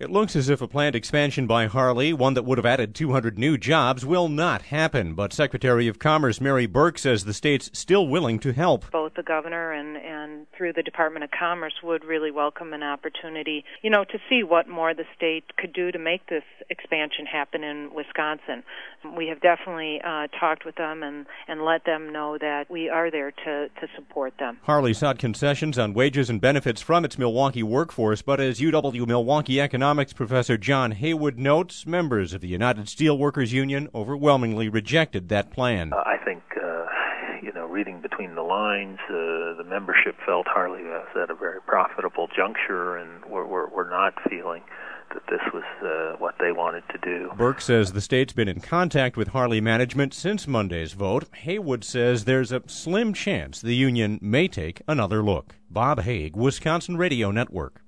It looks as if a planned expansion by Harley, one that would have added 200 new jobs, will not happen. But Secretary of Commerce Mary Burke says the state's still willing to help. Both the governor and through the Department of Commerce would really welcome an opportunity, to see what more the state could do to make this expansion happen in Wisconsin. We have definitely talked with them and let them know that we are there to support them. Harley sought concessions on wages and benefits from its Milwaukee workforce, but as UW-Milwaukee economics professor John Haywood notes, members of the United Steelworkers Union overwhelmingly rejected that plan. I think, reading between the lines, the membership felt Harley was at a very profitable juncture, and we're not feeling that this was what they wanted to do. Burke says the state's been in contact with Harley management since Monday's vote. Haywood says there's a slim chance the union may take another look. Bob Haig, Wisconsin Radio Network.